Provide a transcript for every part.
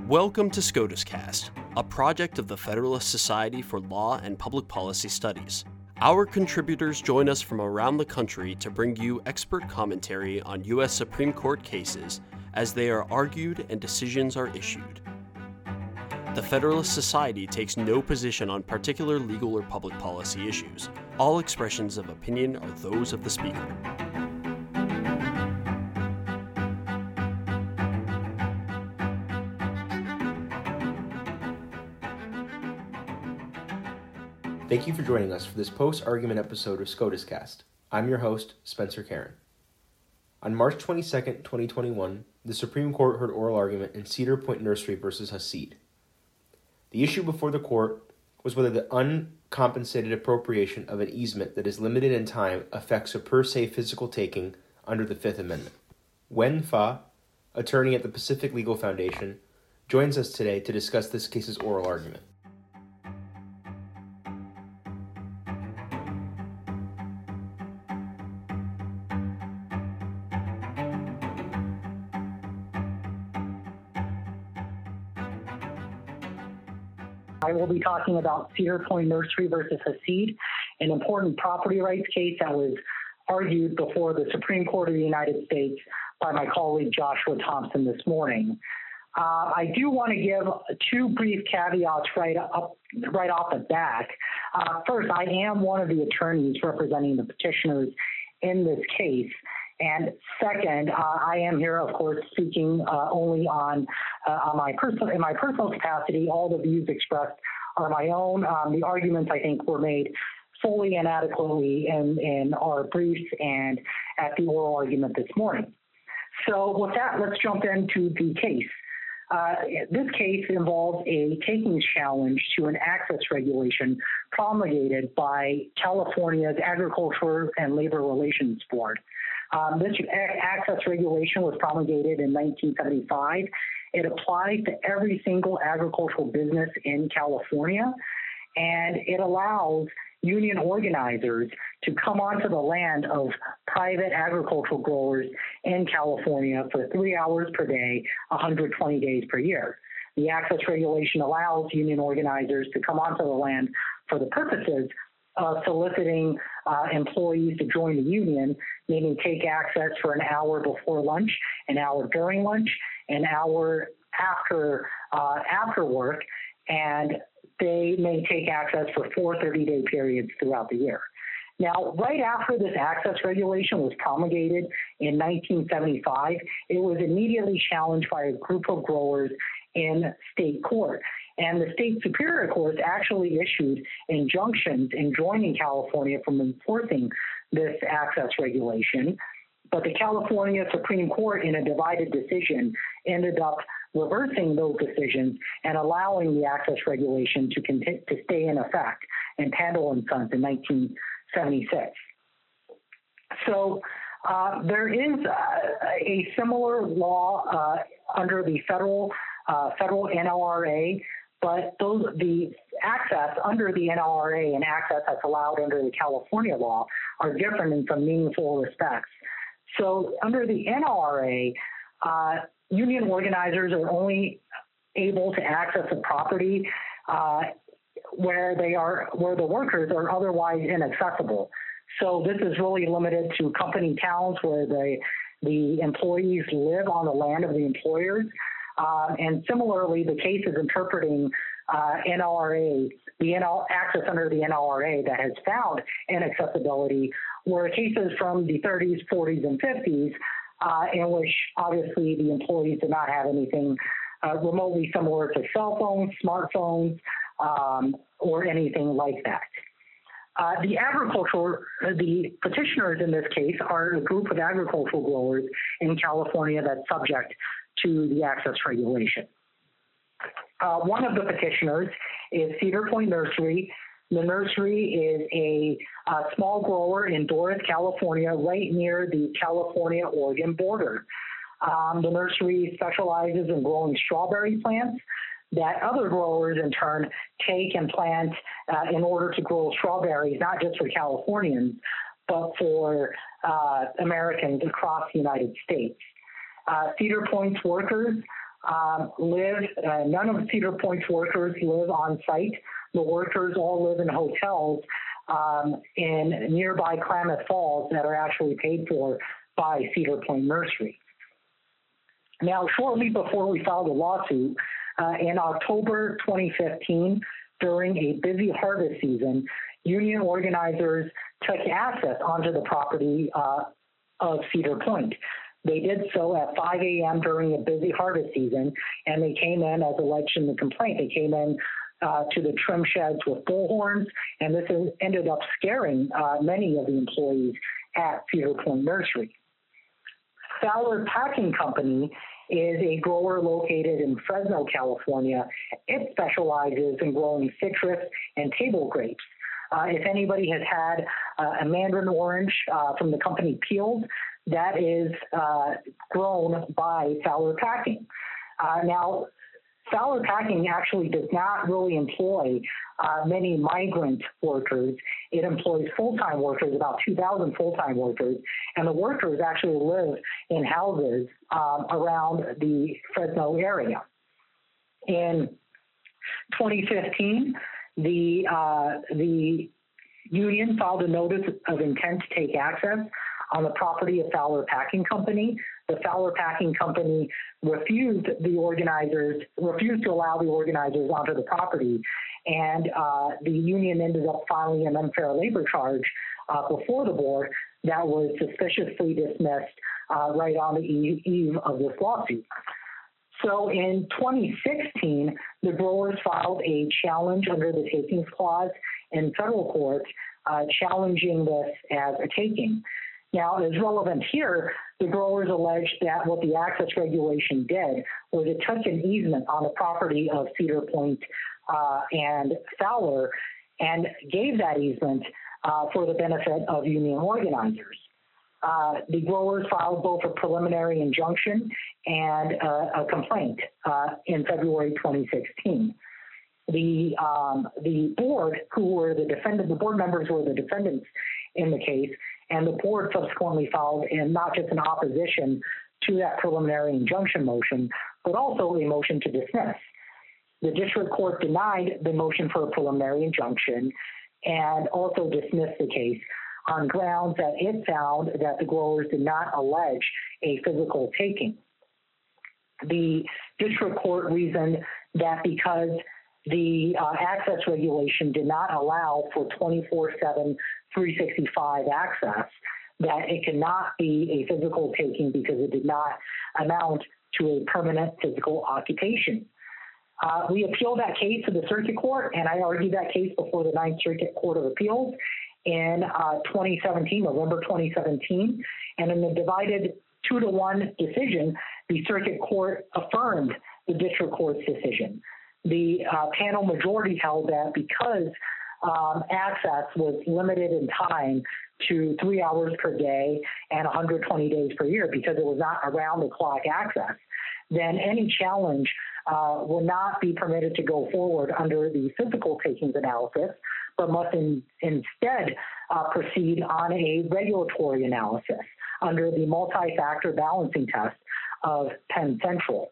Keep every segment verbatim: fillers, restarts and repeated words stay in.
Welcome to SCOTUScast, a project of the Federalist Society for Law and Public Policy Studies. Our contributors join us from around the country to bring you expert commentary on U S Supreme Court cases as they are argued and decisions are issued. The Federalist Society takes no position on particular legal or public policy issues. All expressions of opinion are those of the speaker. Thank you for joining us for this post-argument episode of SCOTUScast. I'm your host, Spencer Karen. On March twenty-second, twenty twenty-one, the Supreme Court heard oral argument in Cedar Point Nursery v. Hasid. The issue before the court was whether the uncompensated appropriation of an easement that is limited in time affects a per se physical taking under the Fifth Amendment. Wen Fa, attorney at the Pacific Legal Foundation, joins us today to discuss this case's oral argument. I will be talking about Cedar Point Nursery versus Hasid, an important property rights case that was argued before the Supreme Court of the United States by my colleague Joshua Thompson this morning. Uh, I do want to give two brief caveats right up, right off the bat. Uh, first, I am one of the attorneys representing the petitioners in this case. And second, uh, I am here, of course, speaking uh, only on, uh, on my personal, in my personal capacity. All the views expressed are my own. Um, the arguments, I think, were made fully and adequately in, in our briefs and at the oral argument this morning. So with that, let's jump into the case. Uh, this case involves a takings challenge to an access regulation promulgated by California's Agriculture and Labor Relations Board. Um, this access regulation was promulgated in nineteen seventy-five. It applies to every single agricultural business in California, and it allows union organizers to come onto the land of private agricultural growers in California for three hours per day, one hundred twenty days per year. The access regulation allows union organizers to come onto the land for the purposes of soliciting uh, employees to join the union, meaning take access for an hour before lunch, an hour during lunch, an hour after uh, after work, and they may take access for four thirty-day periods throughout the year. Now, right after this access regulation was promulgated in nineteen seventy-five, it was immediately challenged by a group of growers in state court. And the state superior courts actually issued injunctions enjoining California from enforcing this access regulation. But the California Supreme Court, in a divided decision, ended up reversing those decisions and allowing the access regulation to continue to stay in effect in Pandle and Sons in nineteen seventy-six. So uh, there is uh, a similar law uh, under the federal uh, federal N L R A. But those, the access under the N L R A and access that's allowed under the California law are different in some meaningful respects. So under the N L R A, uh, union organizers are only able to access a property uh, where they are, where the workers are otherwise inaccessible. So this is really limited to company towns where the the employees live on the land of the employers. Uh, and similarly, the cases interpreting uh, N L R A, the N L access under the N L R A that has found inaccessibility were cases from the thirties, forties, and fifties, uh, in which obviously the employees did not have anything uh, remotely similar to cell phones, smartphones, um, or anything like that. Uh, the agriculture, the petitioners in this case are a group of agricultural growers in California that's subject to the access regulation. Uh, one of the petitioners is Cedar Point Nursery. The nursery is a, a small grower in Doris, California, right near the California-Oregon border. Um, the nursery specializes in growing strawberry plants that other growers in turn take and plant uh, in order to grow strawberries, not just for Californians, but for uh, Americans across the United States. Uh, Cedar Point's workers um, live, uh, none of Cedar Point's workers live on site. The workers all live in hotels um, in nearby Klamath Falls that are actually paid for by Cedar Point Nursery. Now, shortly before we filed a lawsuit, uh, in October twenty fifteen, during a busy harvest season, union organizers took access onto the property uh, of Cedar Point. They did so at five a.m. during a busy harvest season, and they came in, as alleged in the complaint, they came in uh, to the trim sheds with bullhorns, and this ended up scaring uh, many of the employees at Cedar Point Nursery. Fowler Packing Company is a grower located in Fresno, California. It specializes in growing citrus and table grapes. Uh, if anybody has had uh, a mandarin orange uh, from the company Peeled, that is uh, grown by Fowler Packing. Uh, now, Fowler Packing actually does not really employ uh, many migrant workers. It employs full-time workers, about two thousand full-time workers, and the workers actually live in houses um, around the Fresno area. In twenty fifteen, the, uh, the union filed a notice of intent to take access on the property of Fowler Packing Company. The Fowler Packing Company refused the organizers, refused to allow the organizers onto the property, and uh, the union ended up filing an unfair labor charge uh, before the board that was suspiciously dismissed uh, right on the eve of this lawsuit. So in twenty sixteen, the growers filed a challenge under the takings clause in federal court, uh, challenging this as a taking. Now, as relevant here, the growers alleged that what the access regulation did was it took an easement on the property of Cedar Point uh, and Fowler and gave that easement uh, for the benefit of union organizers. Uh, the growers filed both a preliminary injunction and uh, a complaint uh, in February twenty sixteen. The um, the board, who were the defendant, the board members were the defendants in the case, and the board subsequently filed in not just an opposition to that preliminary injunction motion, but also a motion to dismiss. The district court denied the motion for a preliminary injunction and also dismissed the case on grounds that it found that the growers did not allege a physical taking. The district court reasoned that because the uh, access regulation did not allow for twenty-four seven, three sixty-five access, that it cannot be a physical taking because it did not amount to a permanent physical occupation. Uh, we appealed that case to the circuit court, and I argued that case before the Ninth Circuit Court of Appeals in uh, twenty seventeen, November twenty seventeen, and in the divided two to one decision, the circuit court affirmed the district court's decision. The uh, panel majority held that because um, access was limited in time to three hours per day and one hundred twenty days per year, because it was not around-the-clock access, then any challenge uh, will not be permitted to go forward under the physical takings analysis, but must in, instead uh, proceed on a regulatory analysis under the multi-factor balancing test of Penn Central.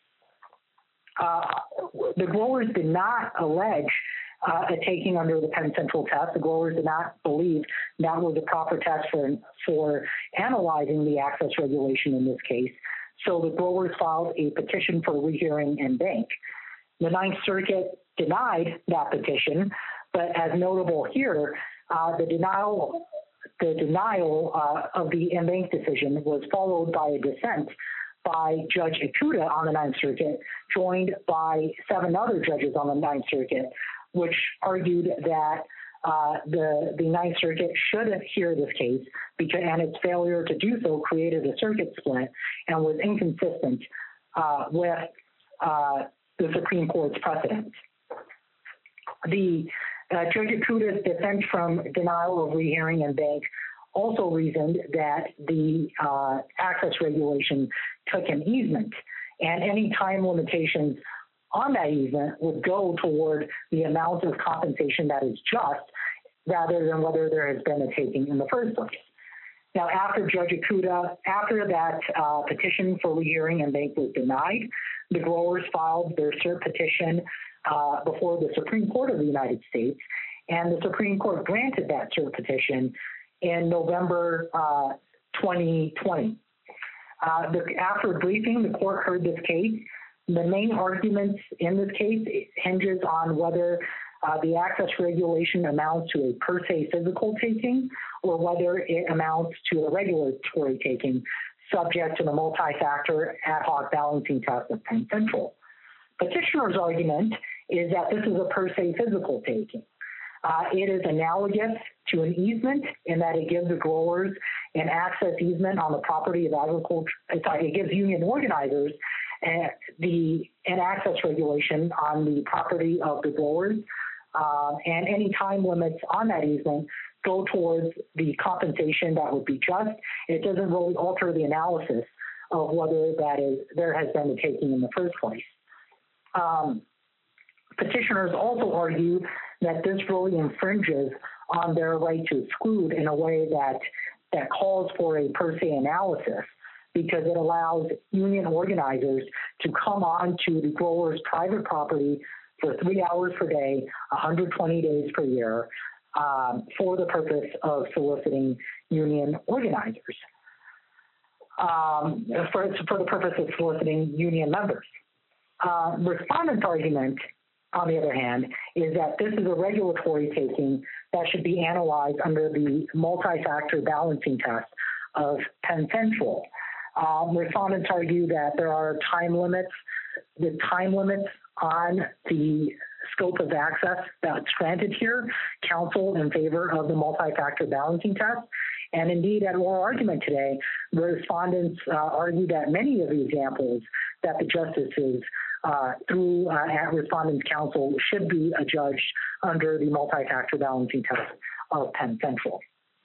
Uh, the growers did not allege uh, a taking under the Penn Central test. The growers did not believe that was a proper test for, for analyzing the access regulation in this case. So the growers filed a petition for rehearing en banc. The Ninth Circuit denied that petition, but as notable here, uh, the denial, the denial uh, of the en banc decision was followed by a dissent by Judge Ikuda on the Ninth Circuit, joined by seven other judges on the Ninth Circuit, which argued that uh, the, the Ninth Circuit should hear this case because, and its failure to do so created a circuit split and was inconsistent uh, with uh, the Supreme Court's precedent. The uh, Judge Ikuda's dissent from denial of rehearing en banc also reasoned that the uh, access regulation took an easement, and any time limitations on that easement would go toward the amount of compensation that is just, rather than whether there has been a taking in the first place. Now, after Judge Ikuda, after that uh, petition for rehearing and bank was denied, the growers filed their cert petition uh, before the Supreme Court of the United States, and the Supreme Court granted that cert petition in November uh, twenty twenty. Uh, the, after a briefing, the court heard this case. The main arguments in this case hinges on whether uh, the access regulation amounts to a per se physical taking or whether it amounts to a regulatory taking subject to the multi-factor ad hoc balancing test of Penn Central. Petitioner's argument is that this is a per se physical taking. Uh, it is analogous to an easement in that it gives the growers an access easement on the property of agriculture. Sorry, it gives union organizers uh, the an access regulation on the property of the growers, uh, and any time limits on that easement go towards the compensation that would be just. It doesn't really alter the analysis of whether that is there has been a taking in the first place. Um, petitioners also argue that this really infringes on their right to exclude in a way that that calls for a per se analysis, because it allows union organizers to come on to the grower's private property for three hours per day, one hundred twenty days per year, um, for the purpose of soliciting union organizers, um, for, for the purpose of soliciting union members. Uh, respondent's argument, on the other hand, is that this is a regulatory taking that should be analyzed under the multi-factor balancing test of Penn Central. Um, respondents argue that there are time limits, the time limits on the scope of access that's granted here counsel in favor of the multi-factor balancing test. And indeed, at oral argument today, the respondents uh, argue that many of the examples that the justices uh, through uh, at respondents' counsel should be adjudged under the multi-factor balancing test of Penn Central.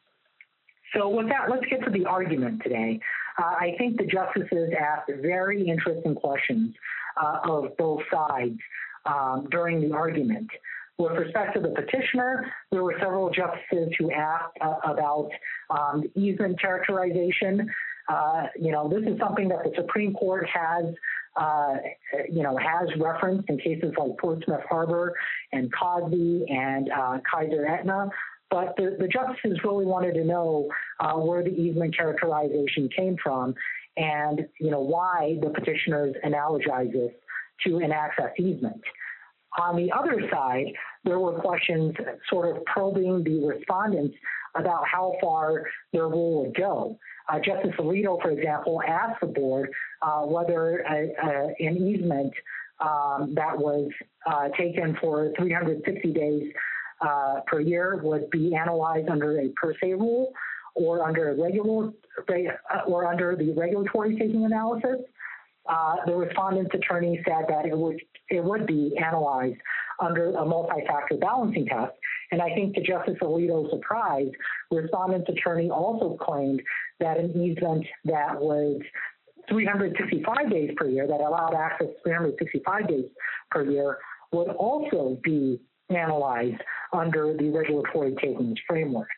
So with that, let's get to the argument today. Uh, I think the justices asked very interesting questions uh, of both sides um, during the argument. With respect to the petitioner, there were several justices who asked uh, about um, the easement characterization. Uh, you know, this is something that the Supreme Court has, uh, you know, has referenced in cases like Portsmouth Harbor and Cosby and uh, Kaiser Aetna. But the, the justices really wanted to know uh, where the easement characterization came from and, you know, why the petitioners analogize this to an access easement. On the other side, there were questions sort of probing the respondents about how far their rule would go. Uh, Justice Alito, for example, asked the board uh, whether a, a, an easement um, that was uh, taken for three hundred sixty days uh, per year would be analyzed under a per se rule or under a regular or under the regulatory taking analysis. Uh, the respondent's attorney said that it would it would be analyzed under a multi-factor balancing test. And I think to Justice Alito's surprise, respondent's attorney also claimed that an easement that was three hundred sixty-five days per year, that allowed access three hundred sixty-five days per year, would also be analyzed under the regulatory takings framework.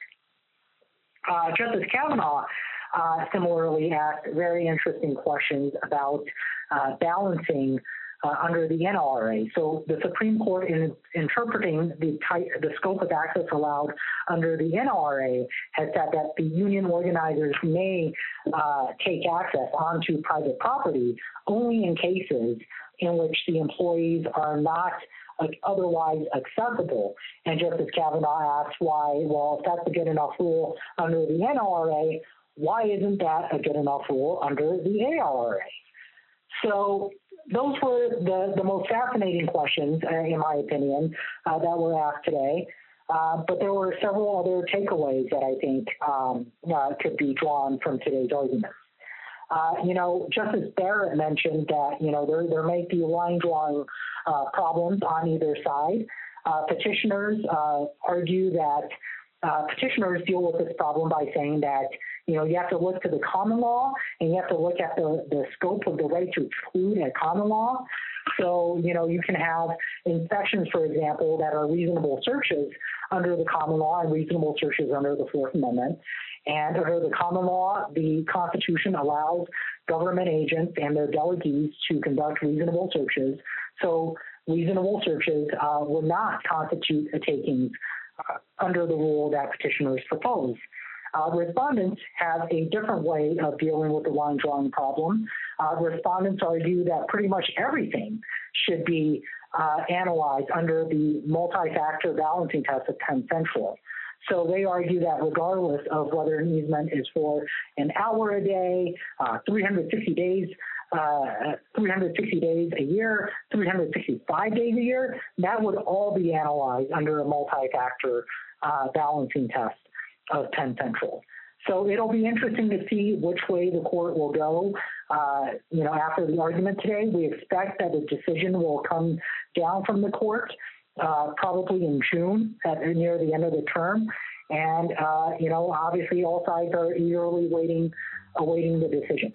Uh, Justice Kavanaugh uh, similarly asked very interesting questions about uh, balancing uh, under the N L R A. So the Supreme Court, in interpreting the type, the scope of access allowed under the N L R A, has said that the union organizers may uh, take access onto private property only in cases in which the employees are not otherwise accessible. And Justice Kavanaugh asked why, well, if that's a good enough rule under the N L R A, why isn't that a good enough rule under the A L R A? So those were the, the most fascinating questions, uh, in my opinion, uh, that were asked today. Uh, but there were several other takeaways that I think um, uh, could be drawn from today's arguments. Uh, you know, Justice Barrett mentioned that, you know, there, there may be line drawing uh, problems on either side. Uh, petitioners uh, argue that uh, petitioners deal with this problem by saying that, you know, you have to look to the common law and you have to look at the, the scope of the right to exclude at common law. So, you know, you can have inspections, for example, that are reasonable searches under the common law and reasonable searches under the Fourth Amendment. And under the common law, the Constitution allows government agents and their delegates to conduct reasonable searches. So reasonable searches uh, will not constitute a takings uh, under the rule that petitioners propose. Uh, respondents have a different way of dealing with the line drawing problem. Uh, respondents argue that pretty much everything should be uh, analyzed under the multi-factor balancing test of Penn Central. So they argue that regardless of whether an easement is for an hour a day, uh, three hundred sixty days, uh, three hundred sixty days a year, three hundred sixty-five days a year, that would all be analyzed under a multi-factor uh, balancing test of Penn Central. So it'll be interesting to see which way the court will go. Uh, you know, after the argument today, we expect that a decision will come down from the court uh, probably in June, at near the end of the term. And uh, you know, obviously, all sides are eagerly waiting, awaiting the decision.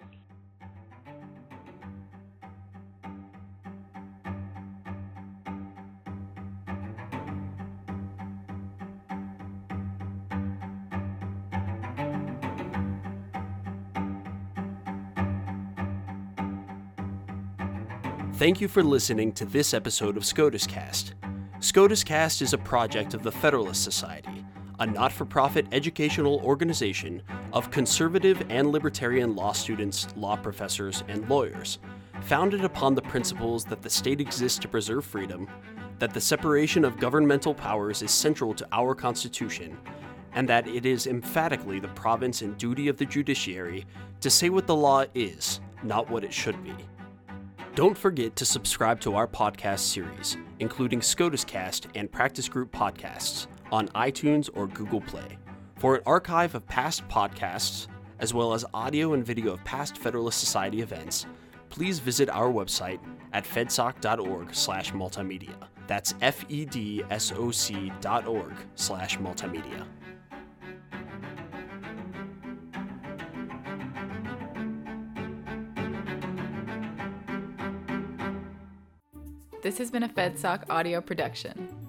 Thank you for listening to this episode of SCOTUS Cast. SCOTUS Cast is a project of the Federalist Society, a not-for-profit educational organization of conservative and libertarian law students, law professors, and lawyers, founded upon the principles that the state exists to preserve freedom, that the separation of governmental powers is central to our Constitution, and that it is emphatically the province and duty of the judiciary to say what the law is, not what it should be. Don't forget to subscribe to our podcast series, including SCOTUS Cast and Practice Group podcasts, on iTunes or Google Play. For an archive of past podcasts, as well as audio and video of past Federalist Society events, please visit our website at fedsoc.org slash multimedia. That's F-E-D-S-O-C dot org slash multimedia. This has been a FedSoc audio production.